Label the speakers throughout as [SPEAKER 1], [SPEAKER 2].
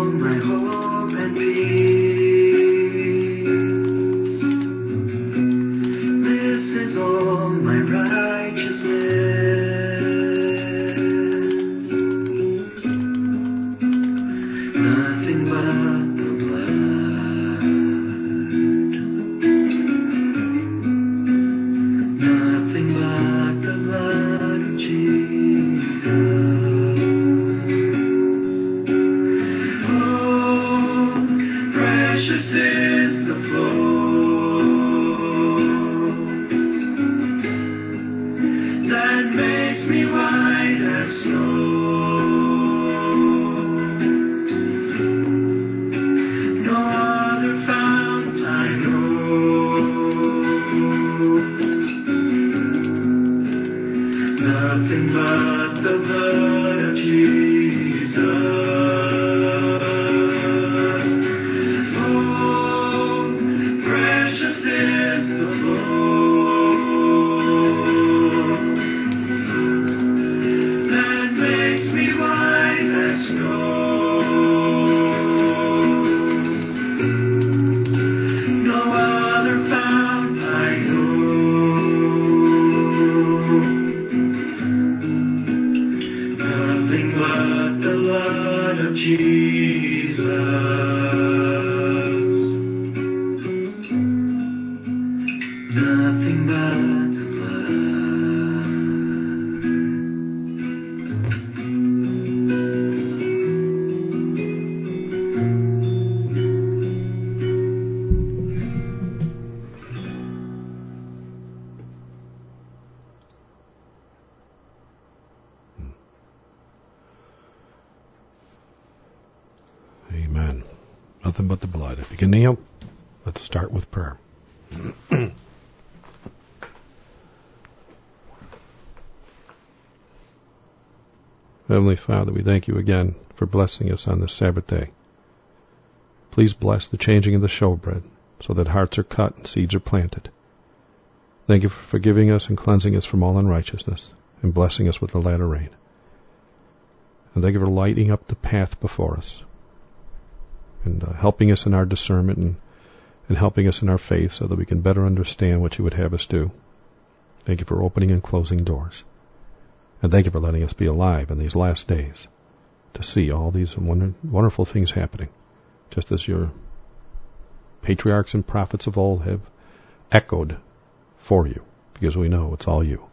[SPEAKER 1] my hope and peace. This is all my righteousness. Nothing but the blood. Nothing but the blood of Jesus. Precious is the flow that makes me white as snow. No other fount I know. Nothing but the blood of Jesus.
[SPEAKER 2] Amen. Nothing but the blood. If you can kneel, let's start with prayer. Heavenly Father, we thank you again for blessing us on this Sabbath day. Please bless the changing of the showbread so that hearts are cut and seeds are planted. Thank you for forgiving us and cleansing us from all unrighteousness and blessing us with the latter rain. And thank you for lighting up the path before us and helping us in our discernment and helping us in our faith so that we can better understand what you would have us do. Thank you for opening and closing doors. And thank you for letting us be alive in these last days to see all these wonderful things happening, just as your patriarchs and prophets of old have echoed for you, because we know it's all you.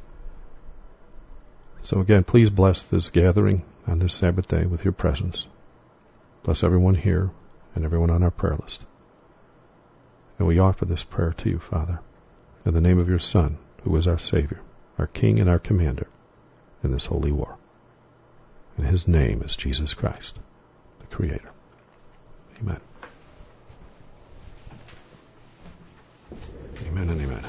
[SPEAKER 2] So again, please bless this gathering on this Sabbath day with your presence. Bless everyone here and everyone on our prayer list. And we offer this prayer to you, Father, in the name of your Son, who is our Savior, our King and our Commander in this holy war. And his name is Jesus Christ, the Creator. Amen. Amen and amen.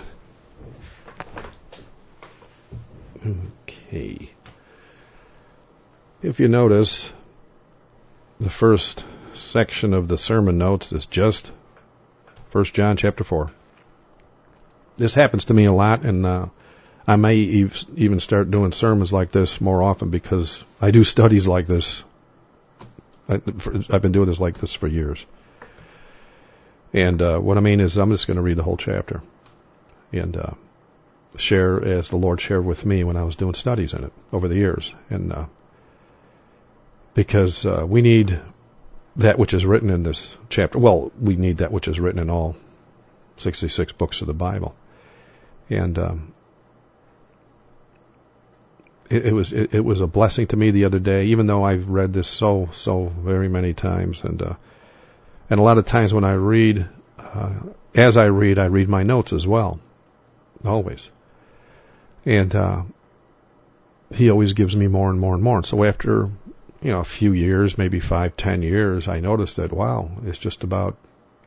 [SPEAKER 2] Okay. If you notice, the first section of the sermon notes is just 1 John chapter 4. This happens to me a lot, and I may even start doing sermons like this more often because I do studies like this. I've been doing this like this for years. And what I mean is I'm just going to read the whole chapter and share as the Lord shared with me when I was doing studies in it over the years. And because we need that which is written in this chapter. Well, we need that which is written in all 66 books of the Bible. And it was a blessing to me the other day, even though I've read this so very many times. And a lot of times when I read, as I read my notes as well, always. And he always gives me more and more and more. And so after a few years, maybe 5-10 years, I noticed that, wow, it's just about,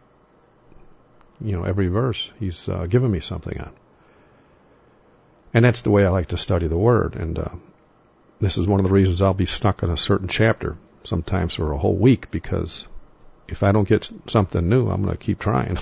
[SPEAKER 2] every verse he's given me something on. And that's the way I like to study the Word. And this is one of the reasons I'll be stuck on a certain chapter, sometimes for a whole week, because if I don't get something new, I'm going to keep trying.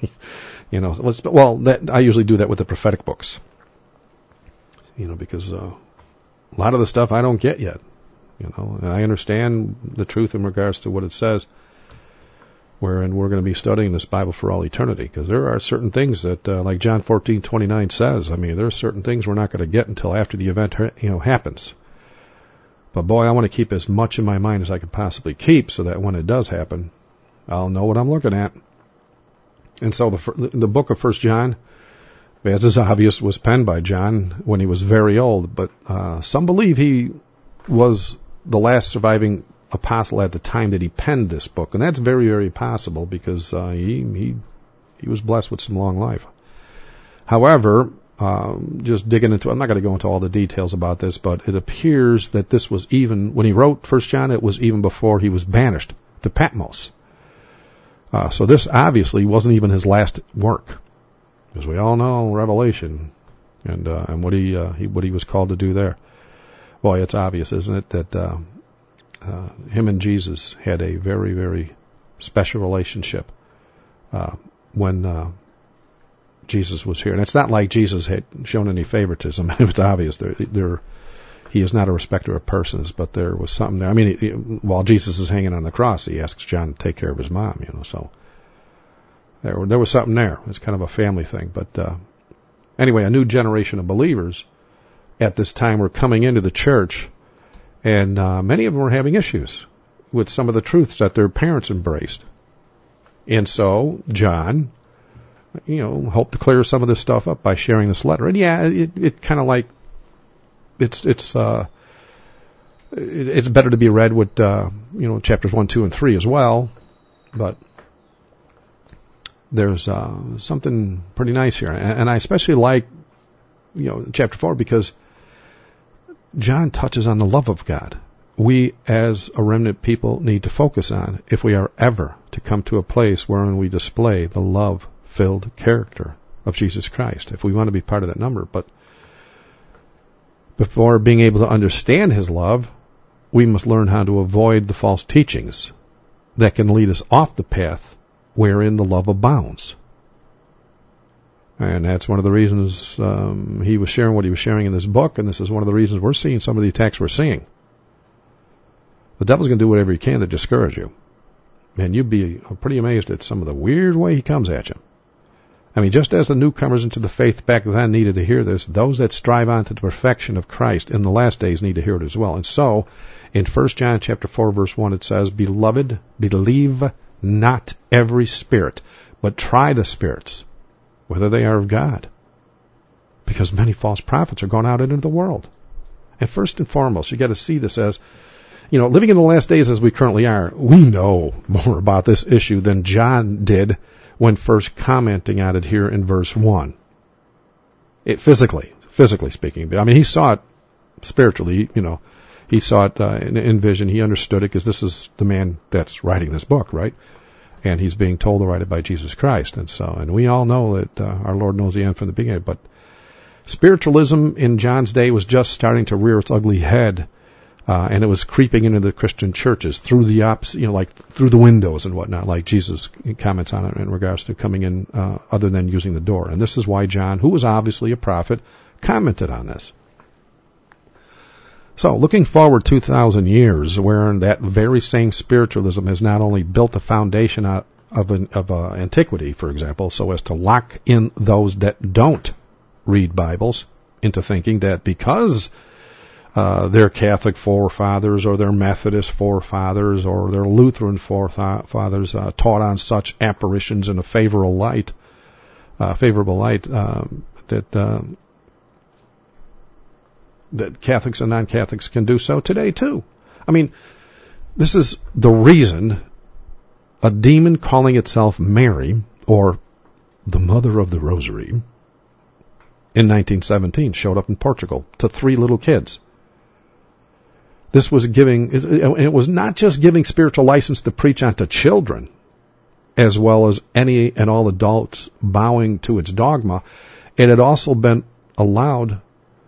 [SPEAKER 2] I usually do that with the prophetic books. Because a lot of the stuff I don't get yet. And I understand the truth in regards to what it says, wherein we're going to be studying this Bible for all eternity, because there are certain things that, like John 14:29 says, there are certain things we're not going to get until after the event, happens. But boy, I want to keep as much in my mind as I can possibly keep, so that when it does happen, I'll know what I'm looking at. And so the book of 1 John, as is obvious, was penned by John when he was very old, but some believe he was the last surviving apostle at the time that he penned this book, and that's very, very possible, because he was blessed with some long life. However, just digging into, I'm not going to go into all the details about this, but it appears that this was even, when he wrote 1 John, it was even before he was banished to Patmos. So this obviously wasn't even his last work, because we all know Revelation and what he was called to do there. Boy, it's obvious, isn't it, that him and Jesus had a very, very special relationship when Jesus was here. And it's not like Jesus had shown any favoritism. It's obvious. He is not a respecter of persons, but there was something there. While Jesus is hanging on the cross, he asks John to take care of his mom, so there was something there. It's kind of a family thing. But anyway, a new generation of believers at this time were coming into the church, and many of them were having issues with some of the truths that their parents embraced. And so John, hoped to clear some of this stuff up by sharing this letter. And it kind of like, it's better to be read with, chapters 1, 2, and 3 as well. But there's something pretty nice here. And I especially like, chapter 4, because John touches on the love of God we as a remnant people need to focus on if we are ever to come to a place wherein we display the love-filled character of Jesus Christ, if we want to be part of that number. But before being able to understand his love, we must learn how to avoid the false teachings that can lead us off the path wherein the love abounds. And that's one of the reasons he was sharing what he was sharing in this book, and this is one of the reasons we're seeing some of the attacks we're seeing. The devil's going to do whatever he can to discourage you. And you'd be pretty amazed at some of the weird way he comes at you. Just as the newcomers into the faith back then needed to hear this, those that strive on to the perfection of Christ in the last days need to hear it as well. And so, in 1 John chapter 4, verse 1, it says, "Beloved, believe not every spirit, but try the spirits, whether they are of God, because many false prophets are going out into the world." And first and foremost, you got to see this as, living in the last days as we currently are, we know more about this issue than John did when first commenting on it here in verse 1. Physically speaking. He saw it spiritually, he saw it in vision, he understood it, because this is the man that's writing this book, right? And he's being told to write it by Jesus Christ. And we all know that our Lord knows the end from the beginning. But spiritualism in John's day was just starting to rear its ugly head, and it was creeping into the Christian churches through the like through the windows and whatnot, like Jesus comments on it in regards to coming in other than using the door. And this is why John, who was obviously a prophet, commented on this. So, looking forward 2,000 years, wherein that very same spiritualism has not only built a foundation of antiquity, for example, so as to lock in those that don't read Bibles into thinking that because their Catholic forefathers or their Methodist forefathers or their Lutheran forefathers taught on such apparitions in a favorable light, that Catholics and non-Catholics can do so today too. This is the reason a demon calling itself Mary, or the Mother of the Rosary, in 1917 showed up in Portugal to 3 little kids. This was it was not just giving spiritual license to preach onto children, as well as any and all adults bowing to its dogma. It had also been allowed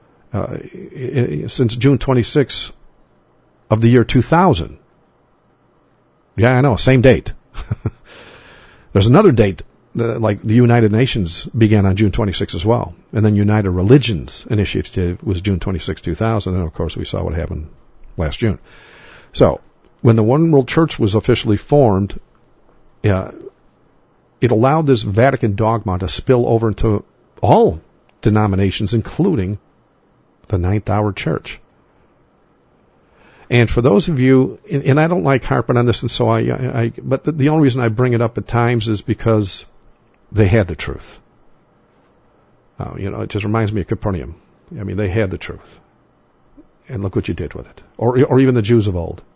[SPEAKER 2] since June 26 of the year 2000. Yeah, I know, same date. There's another date, like the United Nations began on June 26 as well. And then United Religions Initiative was June 26, 2000. And of course we saw what happened last June. So, when the One World Church was officially formed, it allowed this Vatican dogma to spill over into all denominations, including the Ninth Hour Church. And for those of you, and I don't like harping on this, and so but the only reason I bring it up at times is because they had the truth. It just reminds me of Capernaum. I mean, they had the truth. And look what you did with it. Or even the Jews of old.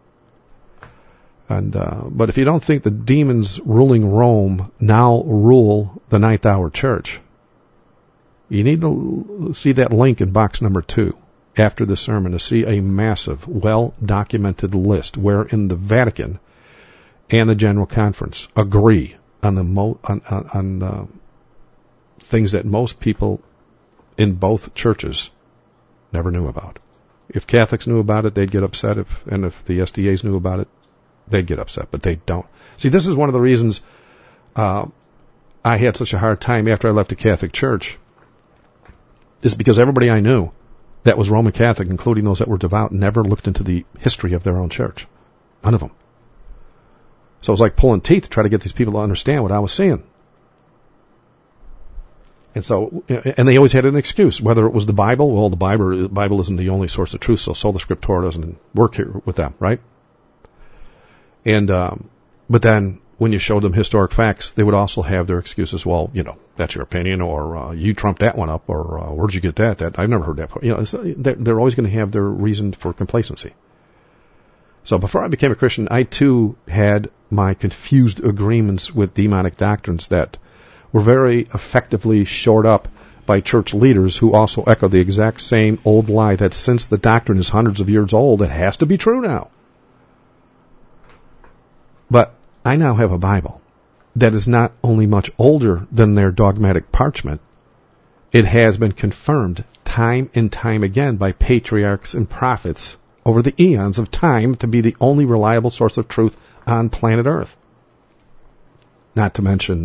[SPEAKER 2] But if you don't think the demons ruling Rome now rule the Ninth Hour Church, you need to see that link in box number 2 after the sermon to see a massive, well-documented list wherein the Vatican and the General Conference agree on the things that most people in both churches never knew about. If Catholics knew about it, they'd get upset. If the SDAs knew about it, they'd get upset. But they don't. See, this is one of the reasons I had such a hard time after I left the Catholic Church, is because everybody I knew that was Roman Catholic, including those that were devout, never looked into the history of their own church. None of them. So it was like pulling teeth to try to get these people to understand what I was saying. And they always had an excuse, whether it was the Bible. Well, the Bible isn't the only source of truth, so Sola Scriptura doesn't work here with them, right? And but then when you showed them historic facts, they would also have their excuses. Well, that's your opinion, or you trumped that one up, or where'd you get that? I've never heard that. They're always going to have their reason for complacency. So before I became a Christian, I too had my confused agreements with demonic doctrines that were very effectively shored up by church leaders who also echo the exact same old lie that since the doctrine is hundreds of years old, it has to be true now. But I now have a Bible that is not only much older than their dogmatic parchment, it has been confirmed time and time again by patriarchs and prophets over the eons of time to be the only reliable source of truth on planet Earth. Not to mention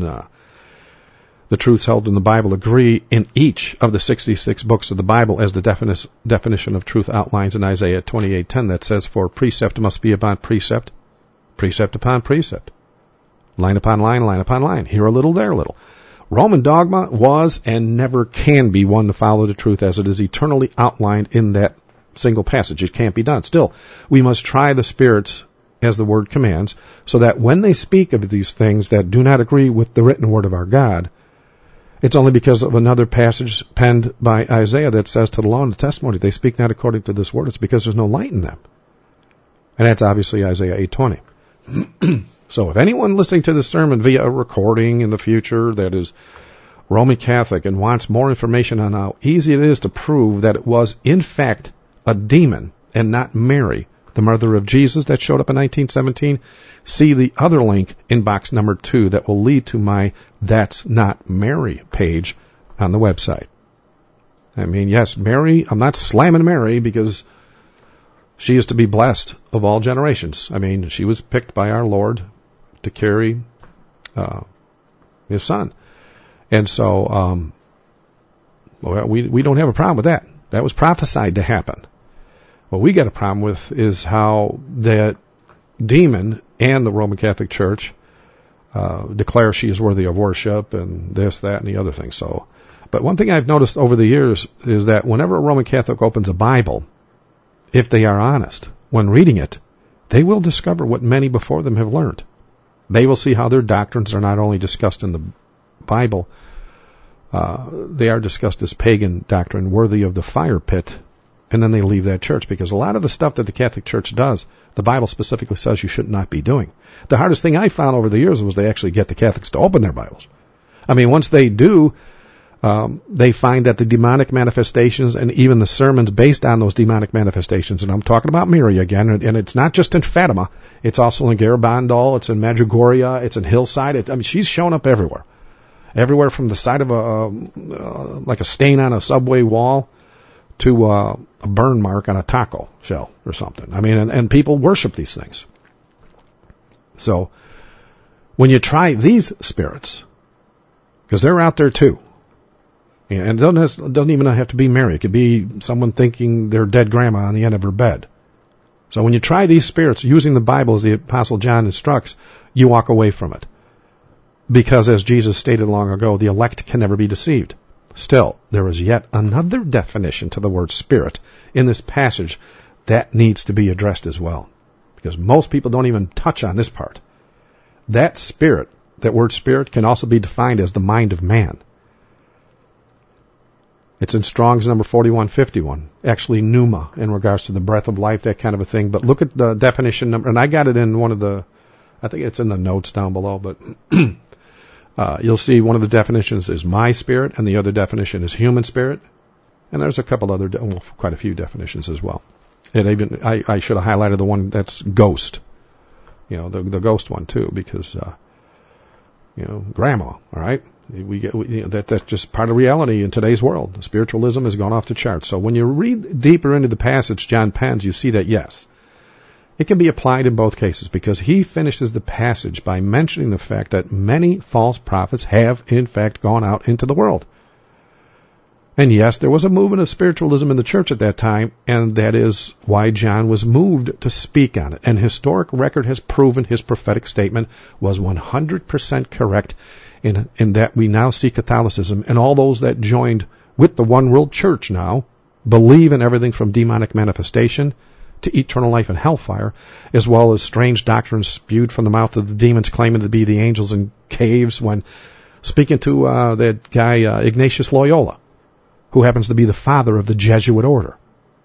[SPEAKER 2] the truths held in the Bible agree in each of the 66 books of the Bible, as the definition of truth outlines in Isaiah 28:10, that says, "For precept must be upon precept, precept upon precept, line upon line, line upon line, here a little, there a little." Roman dogma was and never can be one to follow the truth as it is eternally outlined in that single passage. It can't be done. Still, we must try the spirits as the word commands, so that when they speak of these things that do not agree with the written word of our God, it's only because of another passage penned by Isaiah that says, to the law and the testimony, they speak not according to this word. It's because there's no light in them. And that's obviously Isaiah 8:20. So if anyone listening to this sermon via a recording in the future that is Roman Catholic and wants more information on how easy it is to prove that it was, in fact, a demon and not Mary, the mother of Jesus, that showed up in 1917, see the other link in box number 2 that will lead to my That's Not Mary page on the website. I mean, yes, Mary, I'm not slamming Mary because she is to be blessed of all generations. I mean, she was picked by our Lord to carry his son. And so we don't have a problem with that. That was prophesied to happen. What we got a problem with is how that demon and the Roman Catholic Church declare she is worthy of worship and this, that, and the other thing. So, but one thing I've noticed over the years is that whenever a Roman Catholic opens a Bible, if they are honest when reading it, they will discover what many before them have learned. They will see how their doctrines are not only discussed in the Bible, they are discussed as pagan doctrine worthy of the fire pit, and then they leave that church, because a lot of the stuff that the Catholic Church does, the Bible specifically says you should not be doing. The hardest thing I found over the years was they actually get the Catholics to open their Bibles. I mean, once they do, they find that the demonic manifestations and even the sermons based on those demonic manifestations, and I'm talking about Mary again, and it's not just in Fatima, it's also in Garabandal, it's in Medjugorje, it's in Hillside. I mean, she's shown up everywhere. Everywhere from the side of like a stain on a subway wall to a burn mark on a taco shell or something. I mean, and people worship these things. So when you try these spirits, because they're out there too, and it doesn't even have to be Mary. It could be someone thinking their dead grandma on the end of her bed. So when you try these spirits using the Bible as the Apostle John instructs, you walk away from it. Because as Jesus stated long ago, the elect can never be deceived. Still, there is yet another definition to the word spirit in this passage that needs to be addressed as well. Because most people don't even touch on this part. That spirit, that word spirit, can also be defined as the mind of man. It's in Strong's number 4151. Actually, pneuma, in regards to the breath of life, that kind of a thing. But look at the definition number, and I got it in one of the, I think it's in the notes down below, but you'll see one of the definitions is my spirit, and the other definition is human spirit. And there's a couple other, well, quite a few definitions as well. And even, I should have highlighted the one that's ghost. You know, the ghost one too, because, grandma, all right? That's just part of reality in today's world. Spiritualism has gone off the charts. So when you read deeper into the passage John pens, you see that, yes, it can be applied in both cases, because he finishes the passage by mentioning the fact that many false prophets have, in fact, gone out into the world. And yes, there was a movement of spiritualism in the church at that time, and that is why John was moved to speak on it. And historic record has proven his prophetic statement was 100% correct, in that we now see Catholicism, and all those that joined with the one world church now believe in everything from demonic manifestation to eternal life and hellfire, as well as strange doctrines spewed from the mouth of the demons claiming to be the angels in caves, when speaking to that guy Ignatius Loyola, who happens to be the father of the Jesuit order.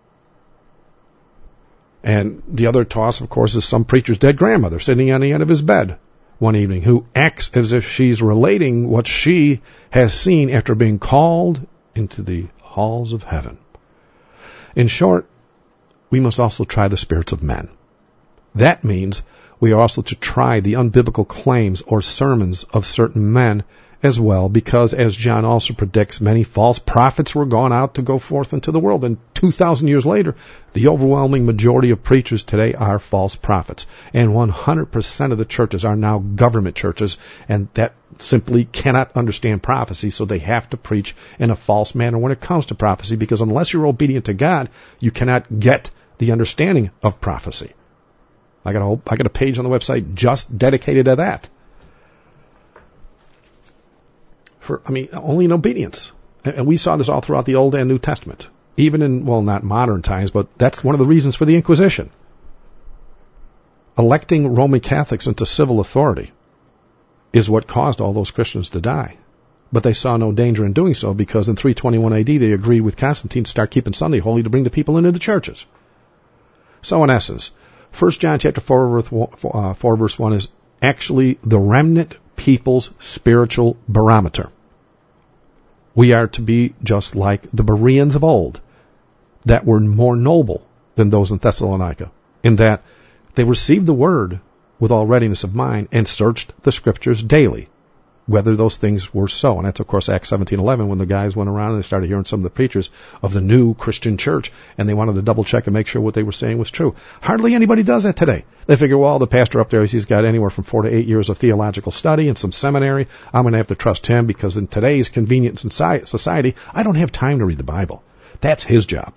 [SPEAKER 2] And the other toss, of course, is some preacher's dead grandmother sitting on the end of his bed one evening, who acts as if she's relating what she has seen after being called into the halls of heaven. In short, we must also try the spirits of men. That means we are also to try the unbiblical claims or sermons of certain men as well, because as John also predicts, many false prophets were gone out to go forth into the world. And 2,000 years later, the overwhelming majority of preachers today are false prophets. And 100% of the churches are now government churches, and that simply cannot understand prophecy, so they have to preach in a false manner when it comes to prophecy, because unless you're obedient to God, you cannot get the understanding of prophecy. I got a page on the website just dedicated to that. Only in obedience. And we saw this all throughout the Old and New Testament. Even in, well, not modern times, but that's one of the reasons for the Inquisition. Electing Roman Catholics into civil authority is what caused all those Christians to die. But they saw no danger in doing so, because in 321 AD they agreed with Constantine to start keeping Sunday holy to bring the people into the churches. So in essence, 1 John chapter 4 verse 1 is actually the remnant people's spiritual barometer. We are to be just like the Bereans of old, that were more noble than those in Thessalonica, in that they received the word with all readiness of mind and searched the scriptures daily, whether those things were so. And that's, of course, Acts 17:11, when the guys went around and they started hearing some of the preachers of the new Christian church, and they wanted to double check and make sure what they were saying was true. Hardly anybody does that today. They figure, well, the pastor up there, he's got anywhere from 4 to 8 years of theological study and some seminary. I'm going to have to trust him, because in today's convenient society, I don't have time to read the Bible. That's his job.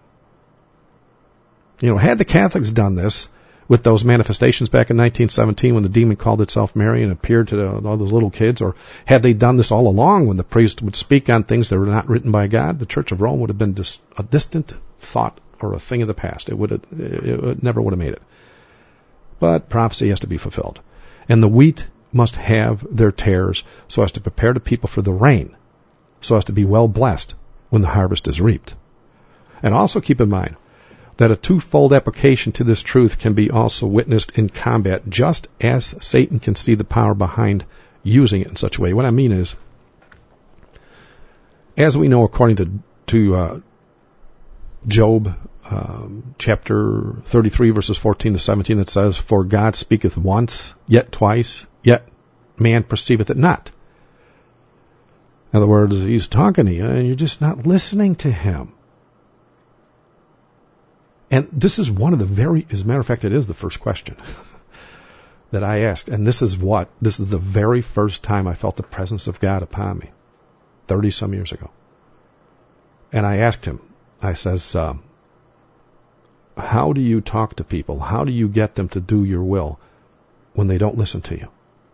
[SPEAKER 2] Had the Catholics done this with those manifestations back in 1917, when the demon called itself Mary and appeared to all those little kids, or had they done this all along when the priest would speak on things that were not written by God, the Church of Rome would have been just a distant thought or a thing of the past. It never would have made it. But prophecy has to be fulfilled. And the wheat must have their tares, so as to prepare the people for the rain, so as to be well blessed when the harvest is reaped. And also keep in mind that a twofold application to this truth can be also witnessed in combat, just as Satan can see the power behind using it in such a way. What I mean is, as we know, according to Job chapter 33, verses 14 to 17, that says, "For God speaketh once, yet twice, yet man perceiveth it not." In other words, he's talking to you, and you're just not listening to him. And this is one of the as a matter of fact, it is the first question that I asked. And this is the very first time I felt the presence of God upon me, 30-some years ago. And I asked him, I says, how do you talk to people? How do you get them to do your will when they don't listen to you?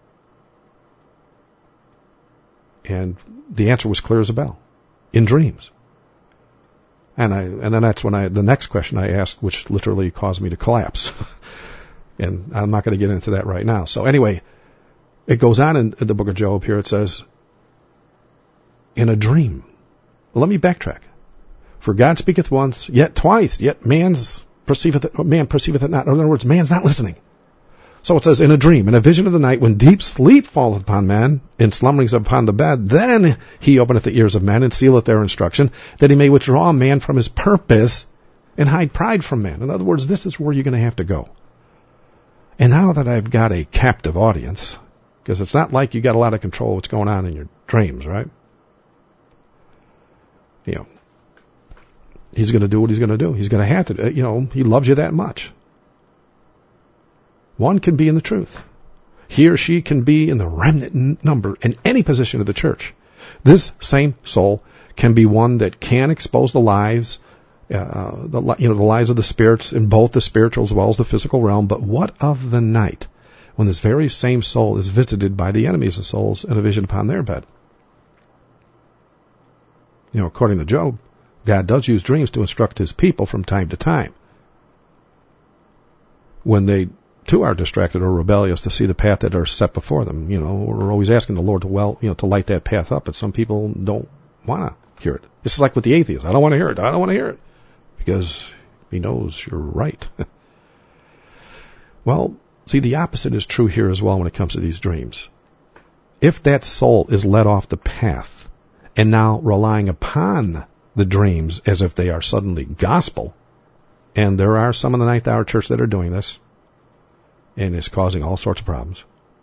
[SPEAKER 2] And the answer was clear as a bell. In dreams. And then that's when the next question I asked, which literally caused me to collapse. And I'm not going to get into that right now. So anyway, it goes on in the book of Job here. It says, in a dream. Well, let me backtrack. For God speaketh once, yet twice, yet man perceiveth it not. In other words, man's not listening. So it says, in a dream, in a vision of the night, when deep sleep falleth upon man, in slumberings upon the bed, then he openeth the ears of men, and sealeth their instruction, that he may withdraw man from his purpose, and hide pride from man. In other words, this is where you're going to have to go. And now that I've got a captive audience, because it's not like you got a lot of control of what's going on in your dreams, right? You know, he's going to do what he's going to do. He's going to have to, he loves you that much. One can be in the truth. He or she can be in the remnant number in any position of the church. This same soul can be one that can expose the lies, the lies of the spirits in both the spiritual as well as the physical realm. But what of the night when this very same soul is visited by the enemies of souls in a vision upon their bed? According to Job, God does use dreams to instruct his people from time to time. When they too are distracted or rebellious to see the path that are set before them. We're always asking the Lord to light that path up, but some people don't want to hear it. It's like with the atheists. I don't want to hear it. I don't want to hear it. Because he knows you're right. Well, see, the opposite is true here as well when it comes to these dreams. If that soul is led off the path and now relying upon the dreams as if they are suddenly gospel, and there are some in the Ninth Hour Church that are doing this, and it's causing all sorts of problems.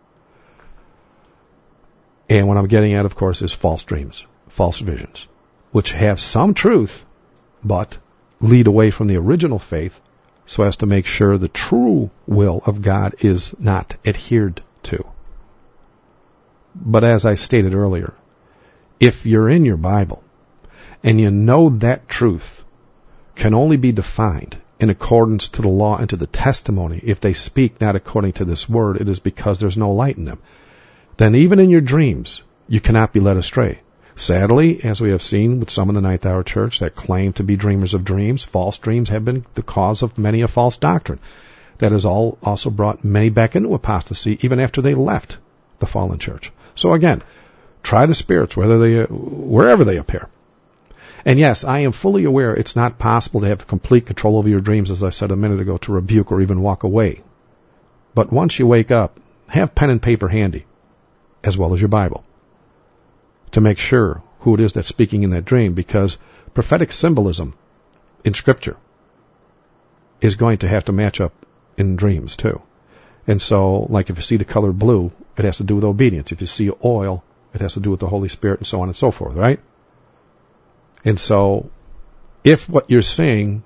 [SPEAKER 2] And what I'm getting at, of course, is false dreams, false visions, which have some truth, but lead away from the original faith so as to make sure the true will of God is not adhered to. But as I stated earlier, if you're in your Bible and you know that truth can only be defined in accordance to the law and to the testimony, if they speak not according to this word, it is because there's no light in them. Then even in your dreams, you cannot be led astray. Sadly, as we have seen with some in the Ninth Hour Church that claim to be dreamers of dreams, false dreams have been the cause of many a false doctrine. That has also brought many back into apostasy even after they left the fallen church. So again, try the spirits wherever they appear. And yes, I am fully aware it's not possible to have complete control over your dreams, as I said a minute ago, to rebuke or even walk away. But once you wake up, have pen and paper handy, as well as your Bible, to make sure who it is that's speaking in that dream, because prophetic symbolism in Scripture is going to have to match up in dreams too. And so, like if you see the color blue, it has to do with obedience. If you see oil, it has to do with the Holy Spirit, and so on and so forth, right? And so, if what you're seeing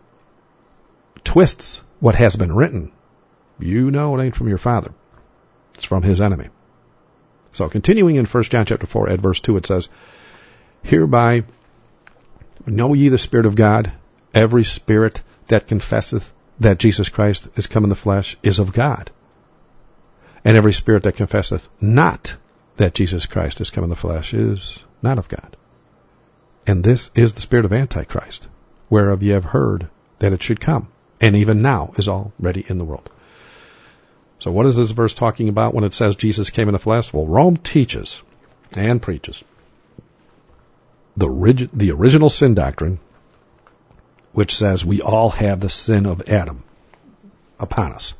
[SPEAKER 2] twists what has been written, you know it ain't from your Father. It's from his enemy. So, continuing in 1 John chapter 4 at verse 2, it says, hereby know ye the Spirit of God, every spirit that confesseth that Jesus Christ is come in the flesh is of God. And every spirit that confesseth not that Jesus Christ is come in the flesh is not of God. And this is the spirit of Antichrist, whereof ye have heard that it should come, and even now is already in the world. So what is this verse talking about when it says Jesus came in the flesh? Well, Rome teaches and preaches the original sin doctrine, which says we all have the sin of Adam upon us.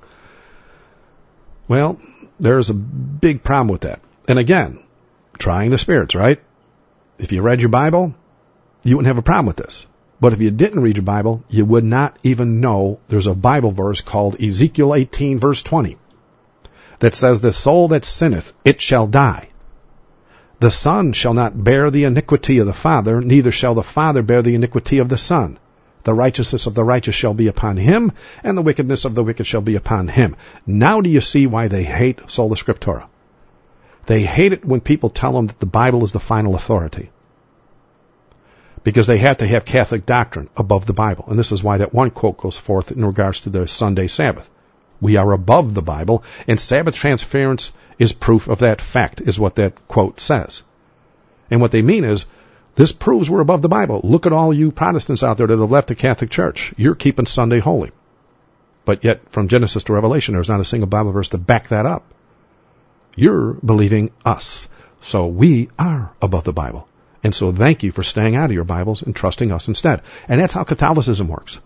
[SPEAKER 2] Well, there's a big problem with that. And again, trying the spirits, right? If you read your Bible, you wouldn't have a problem with this. But if you didn't read your Bible, you would not even know there's a Bible verse called Ezekiel 18 verse 20 that says, the soul that sinneth, it shall die. The son shall not bear the iniquity of the father, neither shall the father bear the iniquity of the son. The righteousness of the righteous shall be upon him, and the wickedness of the wicked shall be upon him. Now do you see why they hate Sola Scriptura? They hate it when people tell them that the Bible is the final authority. because they had to have Catholic doctrine above the Bible. And this is why that one quote goes forth in regards to the Sunday Sabbath. We are above the Bible, and Sabbath transference is proof of that fact, is what that quote says. And what they mean is, this proves we're above the Bible. Look at all you Protestants out there that have left the Catholic Church. You're keeping Sunday holy. But yet, from Genesis to Revelation, there's not a single Bible verse to back that up. You're believing us. So we are above the Bible. And so thank you for staying out of your Bibles and trusting us instead. And that's how Catholicism works.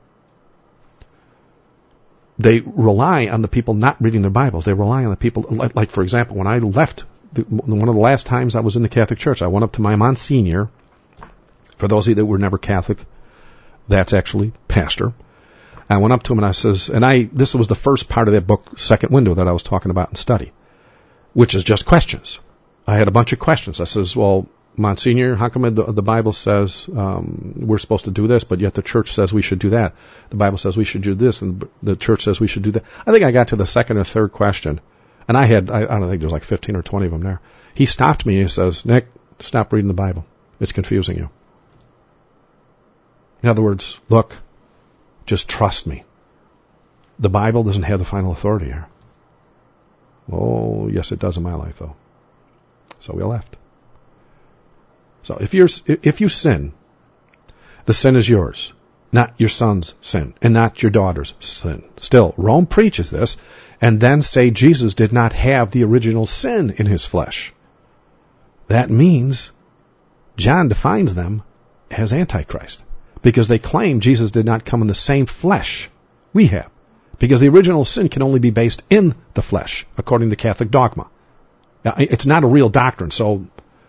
[SPEAKER 2] They rely on the people not reading their Bibles. They rely on the people, like for example, when I left, one of the last times I was in the Catholic Church, I went up to my Monsignor. For those of you that were never Catholic, that's actually pastor. I went up to him and I says, this was the first part of that book, Second Window, that I was talking about in study, which is just questions. I had a bunch of questions. I says, well, Monsignor, how come the Bible says we're supposed to do this, but yet the church says we should do that? The Bible says we should do this, and the church says we should do that. I think I got to the second or third question, and I don't think there's like 15 or 20 of them there. He stopped me and he says, Nick, stop reading the Bible. It's confusing you. In other words, look, just trust me. The Bible doesn't have the final authority here. Oh, yes, it does in my life, though. So we left. So if you sin, the sin is yours, not your son's sin, and not your daughter's sin. Still, Rome preaches this, and then say Jesus did not have the original sin in his flesh. That means John defines them as Antichrist, because they claim Jesus did not come in the same flesh we have, because the original sin can only be based in the flesh, according to Catholic dogma. Now, it's not a real doctrine, so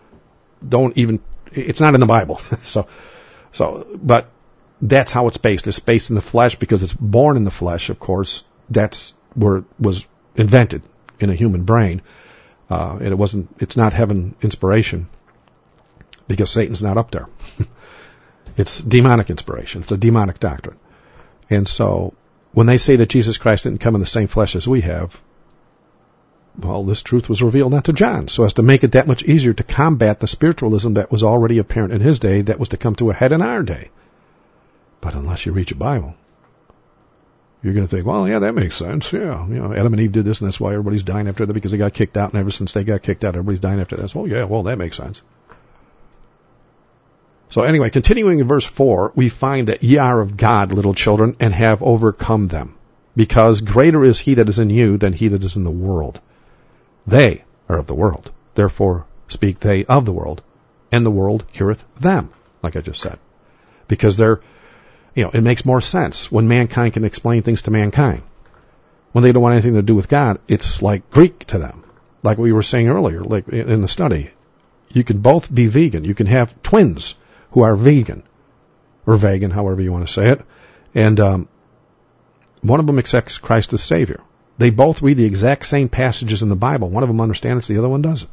[SPEAKER 2] it's not in the Bible. But that's how it's based. It's based in the flesh because it's born in the flesh, of course. That's where it was invented, in a human brain. And it's not heaven inspiration because Satan's not up there. It's demonic inspiration. It's a demonic doctrine. And so when they say that Jesus Christ didn't come in the same flesh as we have, well, this truth was revealed not to John, so as to make it that much easier to combat the spiritualism that was already apparent in his day, that was to come to a head in our day. But unless you read your Bible, you're going to think, well, yeah, that makes sense. Yeah, Adam and Eve did this, and that's why everybody's dying after that, because they got kicked out, and ever since they got kicked out, everybody's dying after that. Well, that makes sense. So anyway, continuing in verse 4, we find that ye are of God, little children, and have overcome them, because greater is he that is in you than he that is in the world. They are of the world. Therefore speak they of the world, and the world heareth them, like I just said. Because it makes more sense when mankind can explain things to mankind. When they don't want anything to do with God, it's like Greek to them. Like we were saying earlier, like in the study. You can both be vegan. You can have twins who are vegan, or vegan, however you want to say it. And one of them accepts Christ as Savior. They both read the exact same passages in the Bible. One of them understands, the other one doesn't.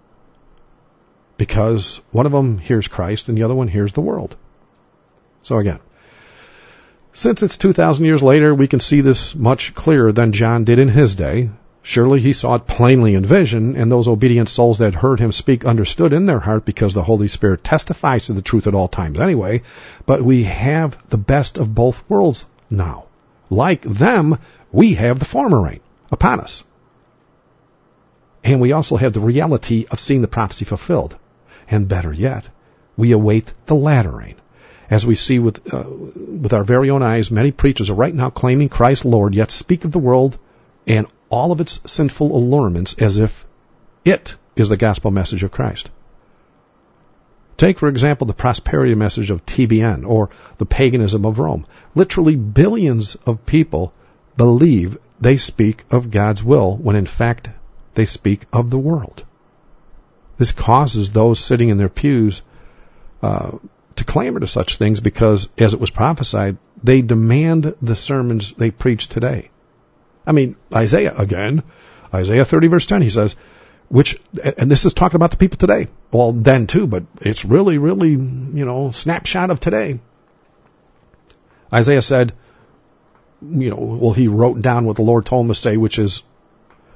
[SPEAKER 2] Because one of them hears Christ and the other one hears the world. So again, since it's 2,000 years later, we can see this much clearer than John did in his day. Surely he saw it plainly in vision, and those obedient souls that heard him speak understood in their heart, because the Holy Spirit testifies to the truth at all times anyway. But we have the best of both worlds now. Like them, we have the former rain upon us. And we also have the reality of seeing the prophecy fulfilled. And better yet, we await the latter rain. As we see with our very own eyes, many preachers are right now claiming Christ Lord, yet speak of the world and all of its sinful allurements as if it is the gospel message of Christ. Take, for example, the prosperity message of TBN or the paganism of Rome. Literally billions of people believe they speak of God's will when in fact they speak of the world. This causes those sitting in their pews to clamor to such things because, as it was prophesied, they demand the sermons they preach today. I mean, Isaiah 30 verse 10, he says, and this is talking about the people today. Well, then too, but it's really, snapshot of today. Isaiah said, he wrote down what the Lord told him to say, which is,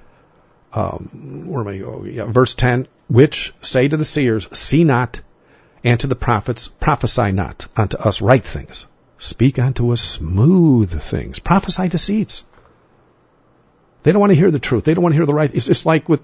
[SPEAKER 2] verse 10, which say to the seers, see not, And to the prophets, prophesy not unto us right things. Speak unto us smooth things. Prophesy deceits. They don't want to hear the truth. They don't want to hear the right. It's just like with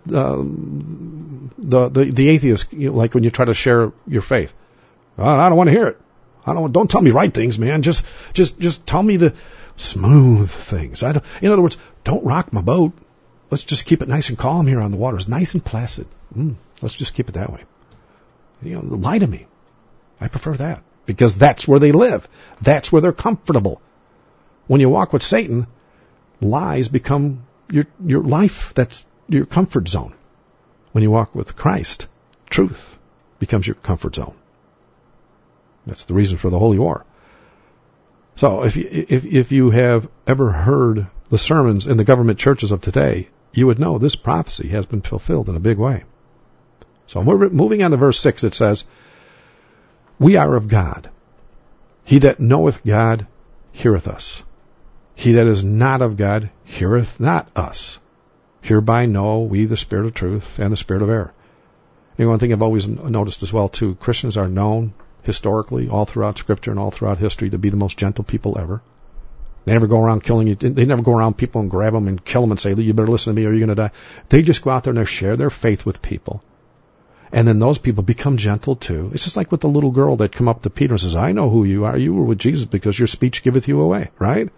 [SPEAKER 2] the atheist, like when you try to share your faith. I don't want to hear it. Don't tell me right things, man. Just tell me the smooth things. In other words, don't rock my boat. Let's just keep it nice and calm here on the waters, nice and placid. Let's just keep it that way. Lie to me. I prefer that because that's where they live. That's where they're comfortable. When you walk with Satan, lies become your life. That's your comfort zone. When you walk with Christ, truth becomes your comfort zone. That's the reason for the holy war. So if you have ever heard the sermons in the government churches of today, you would know this prophecy has been fulfilled in a big way. So we're moving on to verse 6. It says, we are of God. He that knoweth God heareth us. He that is not of God heareth not us. Hereby know we the spirit of truth and the spirit of error. And one thing I've always noticed as well, too, Christians are known historically, all throughout Scripture and all throughout history, to be the most gentle people ever. They never go around killing you. They never go around people and grab them and kill them and say, you better listen to me or you're going to die. They just go out there and they share their faith with people. And then those people become gentle too. It's just like with the little girl that come up to Peter and says, I know who you are. You were with Jesus because your speech giveth you away, right?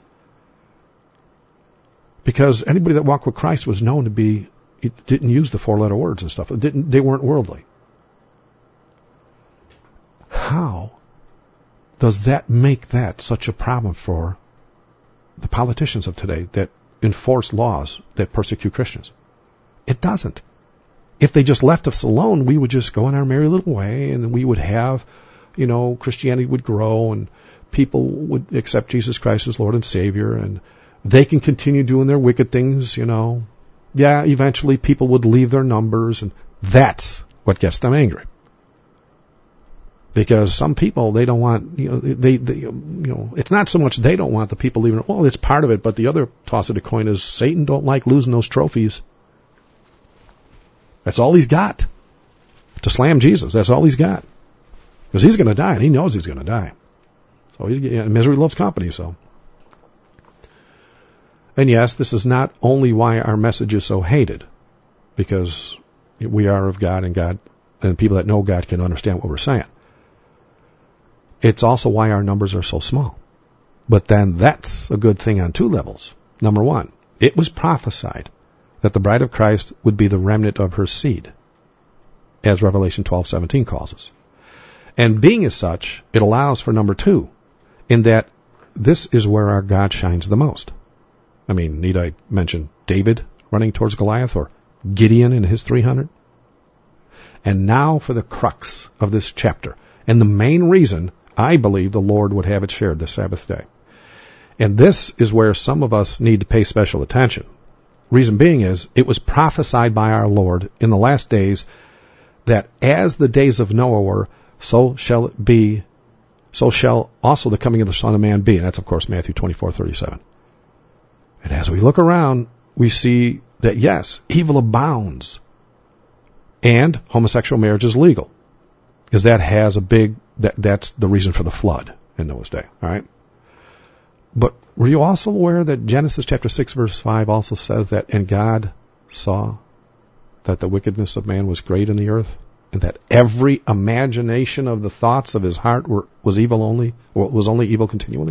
[SPEAKER 2] Because anybody that walked with Christ was known to be, it didn't use the 4-letter words and stuff. They weren't worldly. How does that make that such a problem for the politicians of today that enforce laws that persecute Christians? It doesn't. If they just left us alone, we would just go on our merry little way and we would have, Christianity would grow and people would accept Jesus Christ as Lord and Savior and they can continue doing their wicked things, Yeah, eventually people would leave their numbers and that's what gets them angry. Because some people, they don't want, it's not so much they don't want the people leaving. Well, it's part of it, but the other toss of the coin is Satan don't like losing those trophies. That's all he's got. To slam Jesus, that's all he's got. Because he's going to die, and he knows he's going to die. So misery loves company, so. And yes, this is not only why our message is so hated, because we are of God and people that know God can understand what we're saying. It's also why our numbers are so small. But then that's a good thing on 2 levels. Number 1, it was prophesied that the bride of Christ would be the remnant of her seed, as Revelation 12:17 calls us. And being as such, it allows for number 2, in that this is where our God shines the most. I mean, need I mention David running towards Goliath or Gideon and his 300? And now for the crux of this chapter, and the main reason I believe the Lord would have it shared this Sabbath day. And this is where some of us need to pay special attention. Reason being is, it was prophesied by our Lord in the last days that as the days of Noah were, so shall it be, so shall also the coming of the Son of Man be. And that's, of course, Matthew 24:37. And as we look around, we see that, yes, evil abounds. And homosexual marriage is legal. Because that has that's the reason for the flood in Noah's day. All right? But were you also aware that Genesis chapter 6 verse 5 also says that, and God saw that the wickedness of man was great in the earth, and that every imagination of the thoughts of his heart was evil only, or was only evil continually?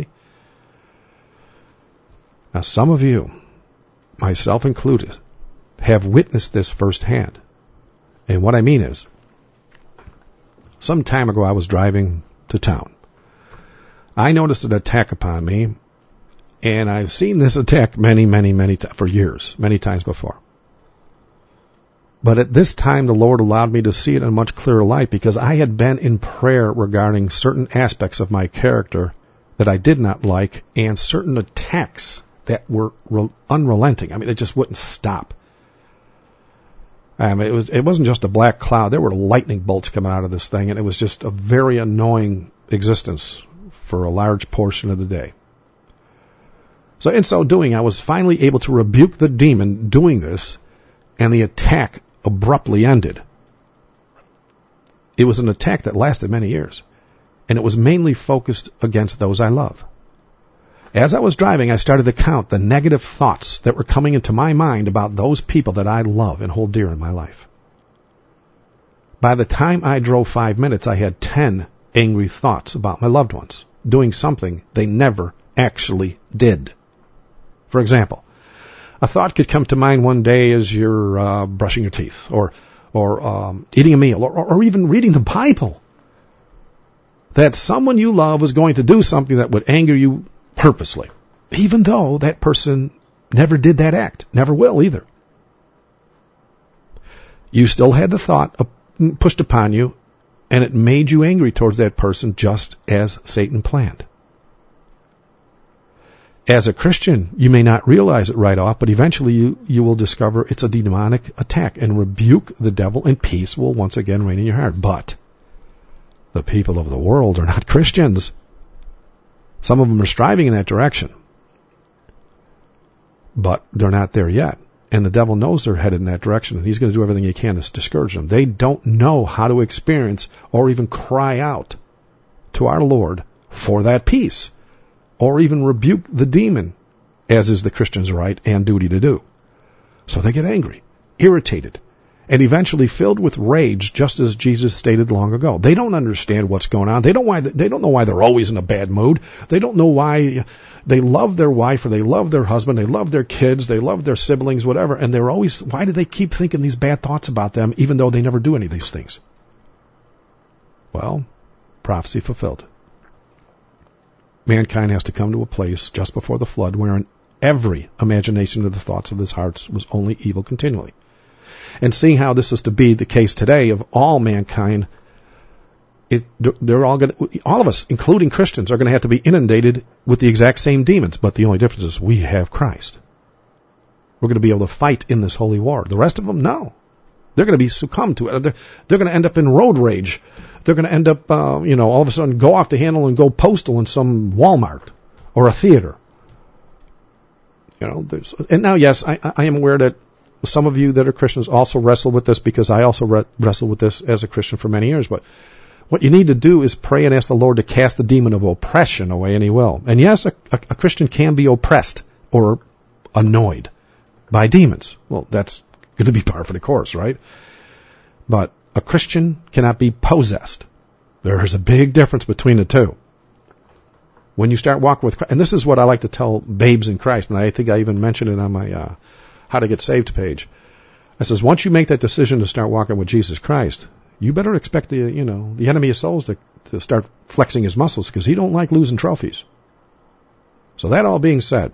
[SPEAKER 2] Now some of you, myself included, have witnessed this firsthand. And what I mean is, some time ago I was driving to town. I noticed an attack upon me, and I've seen this attack many for years, many times before. But at this time, the Lord allowed me to see it in a much clearer light because I had been in prayer regarding certain aspects of my character that I did not like and certain attacks that were unrelenting. I mean, it just wouldn't stop. It wasn't just a black cloud. There were lightning bolts coming out of this thing, and it was just a very annoying existence for a large portion of the day. So in so doing, I was finally able to rebuke the demon doing this, and the attack abruptly ended. it was an attack that lasted many years. And it was mainly focused against those I love. As I was driving, I started to count the negative thoughts that were coming into my mind about those people that I love and hold dear in my life. By the time I drove 5 minutes, I had 10 angry thoughts about my loved ones, doing something they never actually did. For example, a thought could come to mind one day as you're brushing your teeth, or eating a meal, or even reading the Bible, that someone you love was going to do something that would anger you purposely, even though that person never did that act, never will either. You still had the thought pushed upon you, and it made you angry towards that person, just as Satan planned. As a Christian, you may not realize it right off, but eventually you will discover it's a demonic attack and rebuke the devil, and peace will once again reign in your heart. But the people of the world are not Christians. Some of them are striving in that direction, but they're not there yet. And the devil knows they're headed in that direction, and he's going to do everything he can to discourage them. They don't know how to experience or even cry out to our Lord for that peace, or even rebuke the demon, as is the Christian's right and duty to do. So they get angry, irritated, and eventually filled with rage, just as Jesus stated long ago. They don't understand what's going on. They don't know why they're always in a bad mood. They don't know why they love their wife, or they love their husband, they love their kids, they love their siblings, whatever, and why do they keep thinking these bad thoughts about them, even though they never do any of these things? Well, prophecy fulfilled. Mankind has to come to a place just before the flood wherein every imagination of the thoughts of his hearts was only evil continually. And seeing how this is to be the case today of all mankind, all of us, including Christians, are going to have to be inundated with the exact same demons. But the only difference is we have Christ. We're going to be able to fight in this holy war. The rest of them, no. They're going to be succumbed to it. They're going to end up in road rage. They're going to end up, all of a sudden go off the handle and go postal in some Walmart or a theater. And now, yes, I am aware that some of you that are Christians also wrestle with this, because I also wrestled with this as a Christian for many years. But what you need to do is pray and ask the Lord to cast the demon of oppression away, and he will. And yes, a Christian can be oppressed or annoyed by demons. Well, that's going to be par for the course, right? But a Christian cannot be possessed. There is a big difference between the two. When you start walking with Christ, and this is what I like to tell babes in Christ, and I think I even mentioned it on my How to Get Saved page. I says, once you make that decision to start walking with Jesus Christ, you better expect the enemy of souls to start flexing his muscles, because he don't like losing trophies. So that all being said,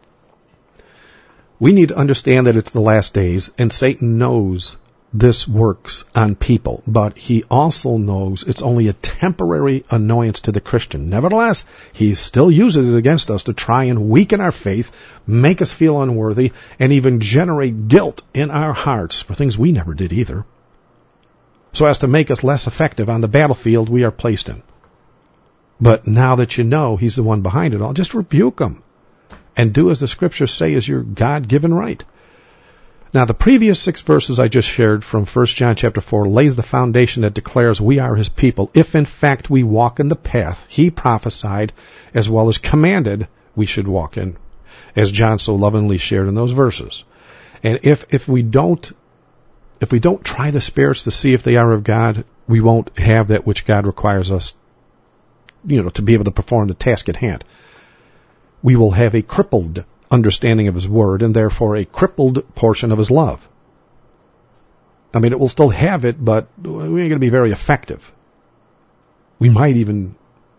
[SPEAKER 2] we need to understand that it's the last days, and Satan knows this works on people, but he also knows it's only a temporary annoyance to the Christian. Nevertheless, he still uses it against us to try and weaken our faith, make us feel unworthy, and even generate guilt in our hearts for things we never did either, so as to make us less effective on the battlefield we are placed in. But now that you know he's the one behind it all, just rebuke him and do as the scriptures say is your God-given right. Now, the previous 6 verses I just shared from 1 John chapter 4 lays the foundation that declares we are his people, if in fact we walk in the path he prophesied as well as commanded we should walk in, as John so lovingly shared in those verses. And if we don't try the spirits to see if they are of God, we won't have that which God requires us, to be able to perform the task at hand. We will have a crippled understanding of his word, and therefore a crippled portion of his love. I mean, it will still have it, but we ain't going to be very effective. We might even,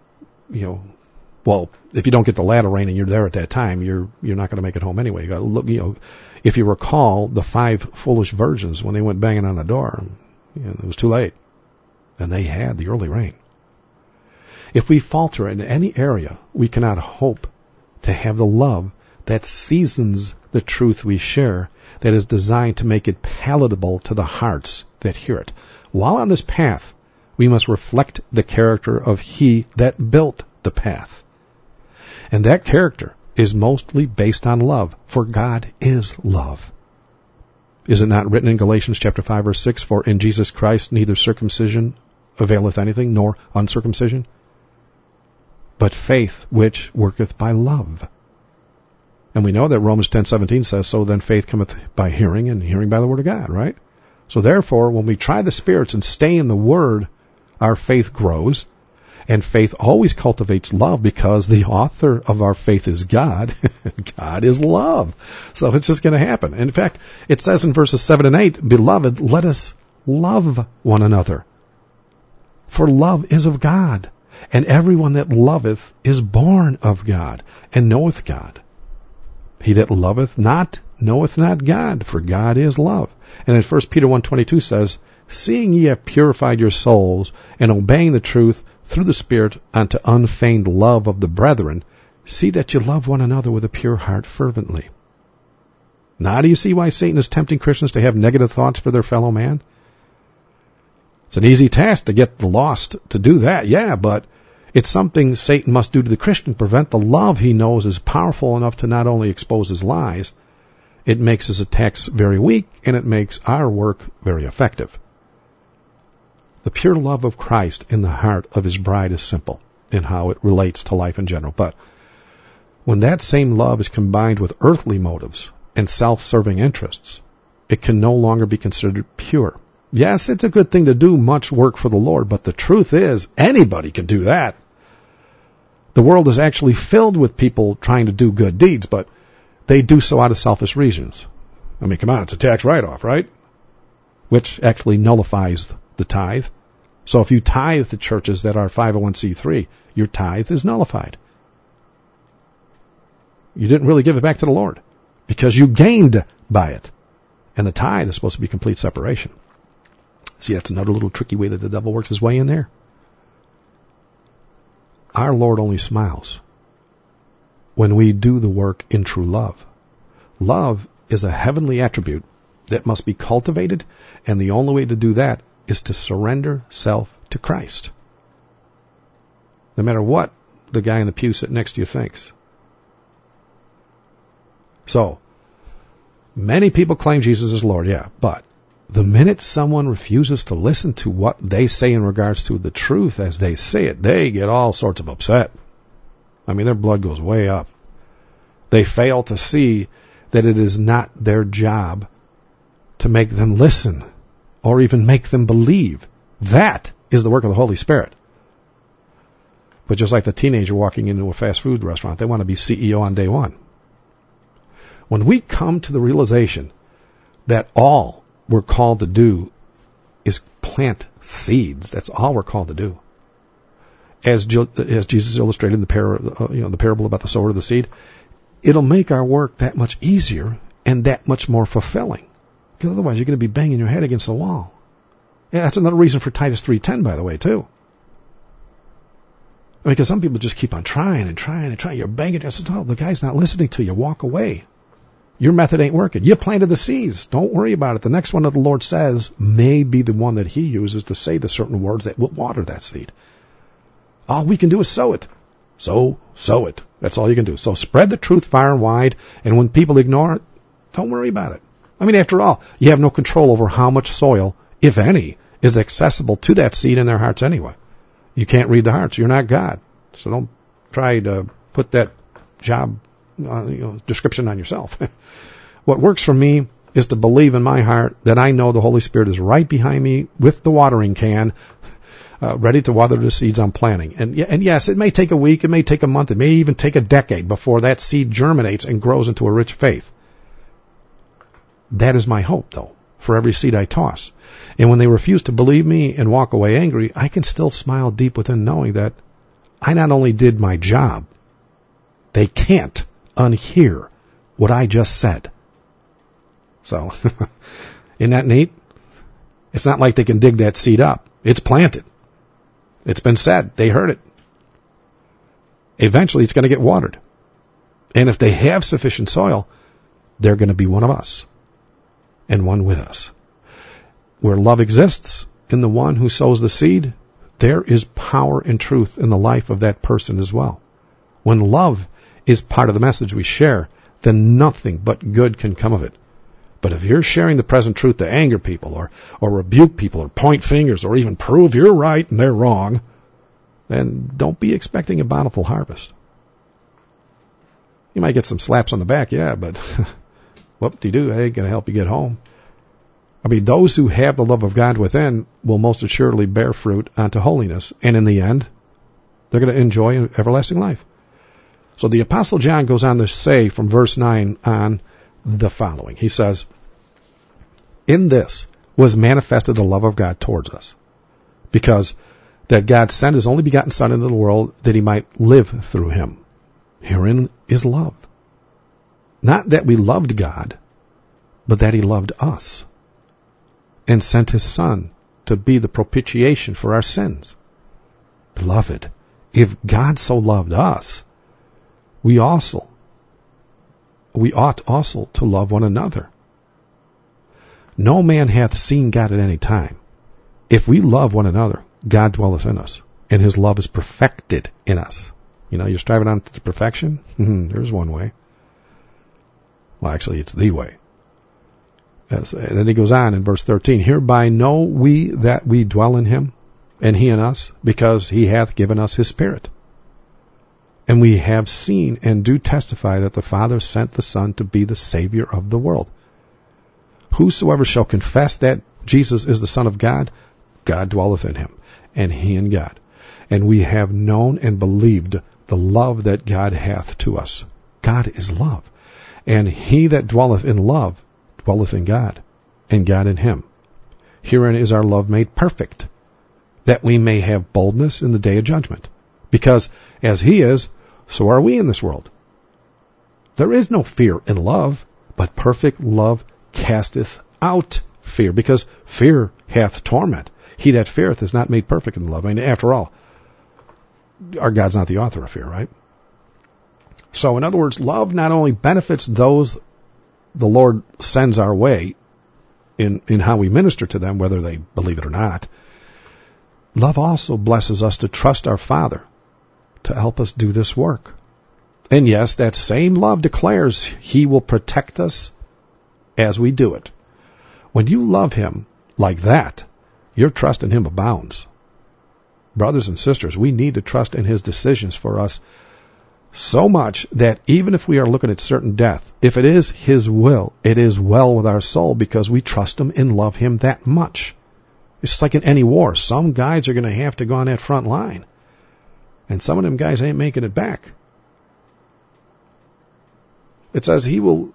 [SPEAKER 2] if you don't get the latter rain and you're there at that time, you're not going to make it home anyway. You got to look, if you recall the 5 foolish virgins when they went banging on the door, it was too late, and they had the early rain. If we falter in any area, we cannot hope to have the love that seasons the truth we share, that is designed to make it palatable to the hearts that hear it. While on this path, we must reflect the character of he that built the path. And that character is mostly based on love, for God is love. Is it not written in Galatians chapter 5 verse 6, for in Jesus Christ neither circumcision availeth anything, nor uncircumcision, but faith which worketh by love. And we know that Romans 10:17 says, so then faith cometh by hearing, and hearing by the word of God, right? So therefore, when we try the spirits and stay in the word, our faith grows, and faith always cultivates love because the author of our faith is God. God is love. So it's just going to happen. In fact, it says in verses 7 and 8, Beloved, let us love one another. For love is of God, and everyone that loveth is born of God, and knoweth God. He that loveth not knoweth not God, for God is love. And then 1 Peter 1:22 says, Seeing ye have purified your souls, and obeying the truth through the Spirit unto unfeigned love of the brethren, see that you love one another with a pure heart fervently. Now do you see why Satan is tempting Christians to have negative thoughts for their fellow man? It's an easy task to get the lost to do that, yeah, but it's something Satan must do to the Christian to prevent the love he knows is powerful enough to not only expose his lies, it makes his attacks very weak, and it makes our work very effective. The pure love of Christ in the heart of his bride is simple in how it relates to life in general. But when that same love is combined with earthly motives and self-serving interests, it can no longer be considered pure. Yes, it's a good thing to do much work for the Lord, but the truth is, anybody can do that. The world is actually filled with people trying to do good deeds, but they do so out of selfish reasons. I mean, come on, it's a tax write-off, right? Which actually nullifies the tithe. So if you tithe to churches that are 501c3, your tithe is nullified. You didn't really give it back to the Lord because you gained by it. And the tithe is supposed to be complete separation. See, that's another little tricky way that the devil works his way in there. Our Lord only smiles when we do the work in true love. Love is a heavenly attribute that must be cultivated, and the only way to do that is to surrender self to Christ. No matter what the guy in the pew sitting next to you thinks. So, many people claim Jesus is Lord, yeah, but the minute someone refuses to listen to what they say in regards to the truth as they say it, they get all sorts of upset. I mean, their blood goes way up. They fail to see that it is not their job to make them listen or even make them believe. That is the work of the Holy Spirit. But just like the teenager walking into a fast food restaurant, they want to be CEO on day one. When we come to the realization that all we're called to do is plant seeds, that's all we're called to do. As Jesus illustrated in the parable about the sower of the seed, it'll make our work that much easier and that much more fulfilling. Because otherwise you're going to be banging your head against the wall. Yeah, that's another reason for Titus 3:10, by the way, too. Because some people just keep on trying and trying and trying. You're banging against the wall. The guy's not listening to you. Walk away. Your method ain't working. You planted the seeds. Don't worry about it. The next one that the Lord says may be the one that he uses to say the certain words that will water that seed. All we can do is sow it. Sow it. That's all you can do. So spread the truth far and wide, and when people ignore it, don't worry about it. I mean, after all, you have no control over how much soil, if any, is accessible to that seed in their hearts anyway. You can't read the hearts. You're not God. So don't try to put that job description on yourself. What works for me is to believe in my heart that I know the Holy Spirit is right behind me with the watering can, ready to water the seeds I'm planting. And yes, it may take a week, it may take a month, it may even take a decade before that seed germinates and grows into a rich faith. That is my hope, though, for every seed I toss. And when they refuse to believe me and walk away angry, I can still smile deep within knowing that I not only did my job, they can't unhear what I just said. So, isn't that neat? It's not like they can dig that seed up. It's planted. It's been said. They heard it. Eventually, it's going to get watered. And if they have sufficient soil, they're going to be one of us and one with us. Where love exists in the one who sows the seed, there is power and truth in the life of that person as well. When love is part of the message we share, then nothing but good can come of it. But if you're sharing the present truth to anger people or rebuke people or point fingers or even prove you're right and they're wrong, then don't be expecting a bountiful harvest. You might get some slaps on the back, yeah, but whoop-de-doo, I ain't going to help you get home. I mean, those who have the love of God within will most assuredly bear fruit unto holiness. And in the end, they're going to enjoy everlasting life. So the Apostle John goes on to say from verse 9 on the following. He says, in this was manifested the love of God towards us, because that God sent his only begotten Son into the world that he might live through him. Herein is love. Not that we loved God, but that he loved us and sent his Son to be the propitiation for our sins. Beloved, if God so loved us, we ought also to love one another. No man hath seen God at any time. If we love one another, God dwelleth in us, and his love is perfected in us. You know, you're striving on to perfection? There's one way. Well, actually, it's the way. And then he goes on in verse 13, hereby know we that we dwell in him, and he in us, because he hath given us his Spirit. And we have seen and do testify that the Father sent the Son to be the Savior of the world. Whosoever shall confess that Jesus is the Son of God, God dwelleth in him, and he in God. And we have known and believed the love that God hath to us. God is love. And he that dwelleth in love dwelleth in God, and God in him. Herein is our love made perfect, that we may have boldness in the day of judgment. Because as he is, so are we in this world. There is no fear in love, but perfect love casteth out fear, because fear hath torment. He that feareth is not made perfect in love. I mean, after all, our God's not the author of fear, right? So in other words, love not only benefits those the Lord sends our way in how we minister to them, whether they believe it or not, love also blesses us to trust our Father to help us do this work. And yes, that same love declares he will protect us as we do it. When you love him like that, your trust in him abounds. Brothers and sisters, we need to trust in his decisions for us so much that even if we are looking at certain death, if it is his will, it is well with our soul, because we trust him and love him that much. It's just like in any war. Some guys are going to have to go on that front line, and some of them guys ain't making it back. It says he will,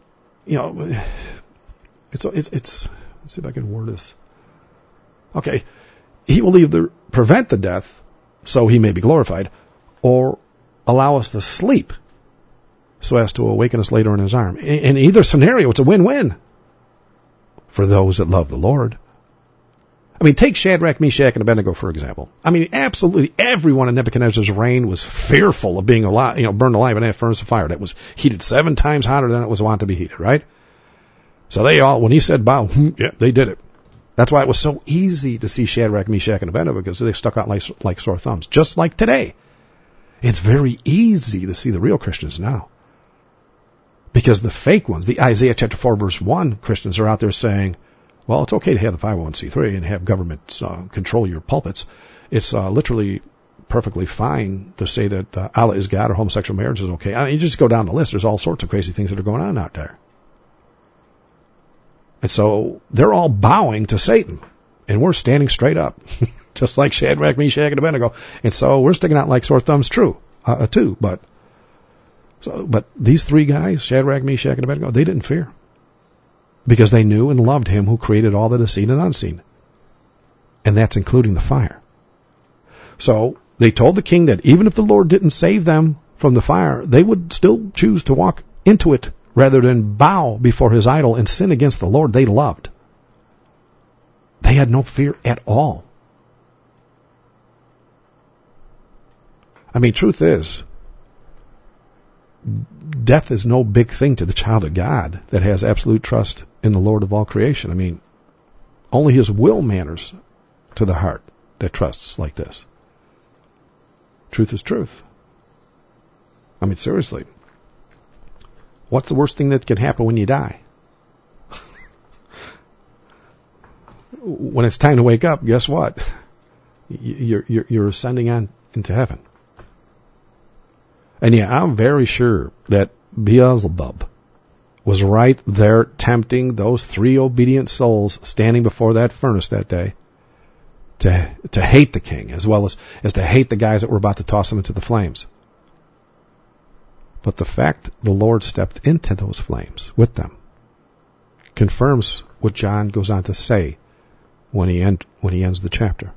[SPEAKER 2] it's let's see if I can word this. Okay, he will either prevent the death so he may be glorified, or allow us to sleep so as to awaken us later in his arm. In either scenario, it's a win-win for those that love the Lord. I mean, take Shadrach, Meshach, and Abednego, for example. I mean, absolutely everyone in Nebuchadnezzar's reign was fearful of being alive, burned alive in that furnace of fire that was heated 7 times hotter than it was wont to be heated, right? So they all, when he said bow, yeah, they did it. That's why it was so easy to see Shadrach, Meshach, and Abednego, because they stuck out like sore thumbs, just like today. It's very easy to see the real Christians now, because the fake ones, the Isaiah chapter 4 verse 1 Christians, are out there saying, well, it's okay to have the 501c3 and have governments control your pulpits. It's literally perfectly fine to say that Allah is God or homosexual marriage is okay. I mean, you just go down the list. There's all sorts of crazy things that are going on out there. And so they're all bowing to Satan, and we're standing straight up, just like Shadrach, Meshach, and Abednego. And so we're sticking out like sore thumbs too. But these 3 guys, Shadrach, Meshach, and Abednego, they didn't fear, because they knew and loved him who created all that is seen and unseen. And that's including the fire. So they told the king that even if the Lord didn't save them from the fire, they would still choose to walk into it rather than bow before his idol and sin against the Lord they loved. They had no fear at all. I mean, truth is, death is no big thing to the child of God that has absolute trust in the Lord of all creation. I mean, only his will matters to the heart that trusts like this. Truth is truth. I mean, seriously. What's the worst thing that can happen when you die? when it's time to wake up, guess what? You're ascending on into heaven. And yeah, I'm very sure that Beelzebub was right there tempting those 3 obedient souls standing before that furnace that day to hate the king, as well as to hate the guys that were about to toss him into the flames. But the fact the Lord stepped into those flames with them confirms what John goes on to say when he ends the chapter.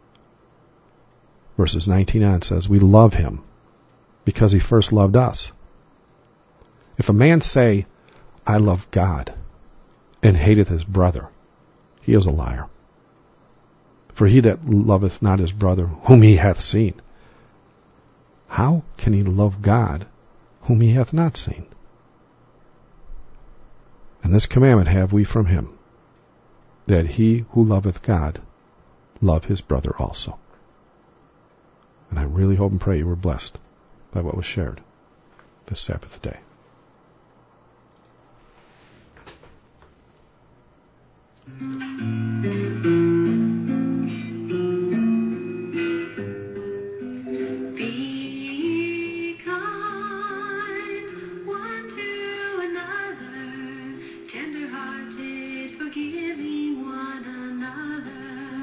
[SPEAKER 2] Verses 19 on says, we love him because he first loved us. If a man say, I love God, and hateth his brother, he is a liar. For he that loveth not his brother, whom he hath seen, how can he love God, whom he hath not seen? And this commandment have we from him, that he who loveth God love his brother also. And I really hope and pray you were blessed by what was shared this Sabbath day.
[SPEAKER 1] Be kind one to another, tender-hearted, forgiving one another,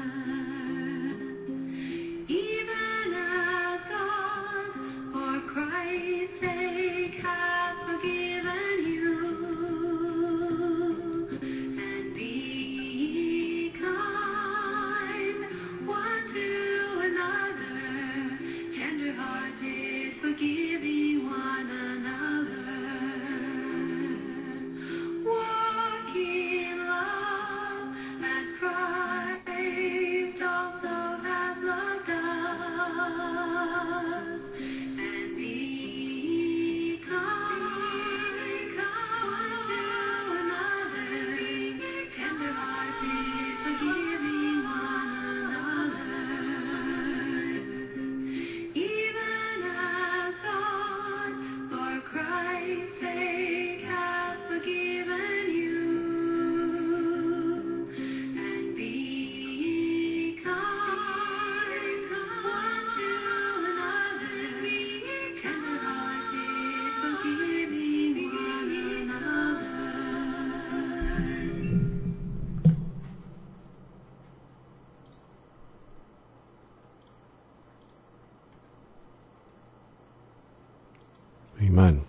[SPEAKER 1] even as God, for Christ's sake, hath forgiven you. And be kind one to another, tender-hearted, forgiving one another. Walk in love as Christ also hath loved us. And be kind one to another, tender-hearted, forgiving one another. Even as God, for Christ's sake, hath forgiven you. And be kind one to another, tender-hearted, forgiving one another.
[SPEAKER 2] Amen.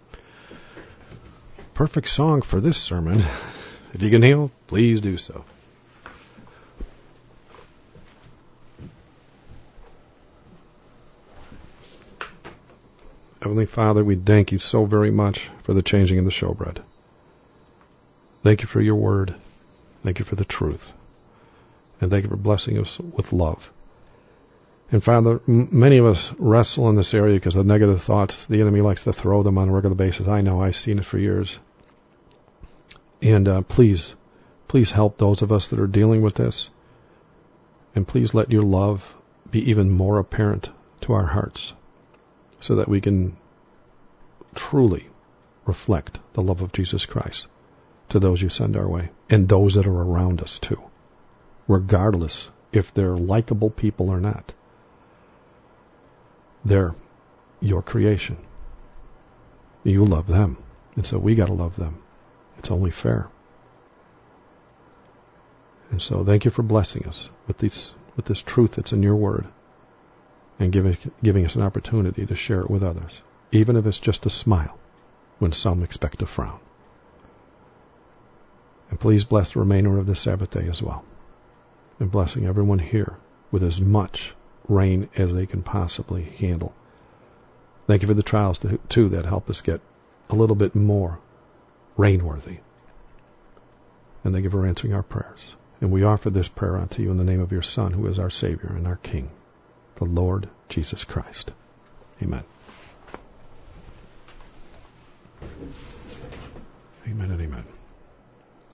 [SPEAKER 2] Perfect song for this sermon. If you can kneel, please do so. Heavenly Father, we thank you so very much for the changing of the showbread. Thank you for your word. Thank you for the truth. And thank you for blessing us with love. And Father, many of us wrestle in this area because of negative thoughts. The enemy likes to throw them on a regular basis. I know, I've seen it for years. And please help those of us that are dealing with this. And please let your love be even more apparent to our hearts so that we can truly reflect the love of Jesus Christ to those you send our way and those that are around us too, regardless if they're likable people or not. They're your creation. You love them. And so we got to love them. It's only fair. And so thank you for blessing us with this truth that's in your word and giving us an opportunity to share it with others, even if it's just a smile when some expect a frown. And please bless the remainder of this Sabbath day as well. And blessing everyone here with as much rain as they can possibly handle. Thank you for the trials too that help us get a little bit more rainworthy. And thank you for answering our prayers. And we offer this prayer unto you in the name of your Son, who is our Savior and our King, the Lord Jesus Christ. Amen.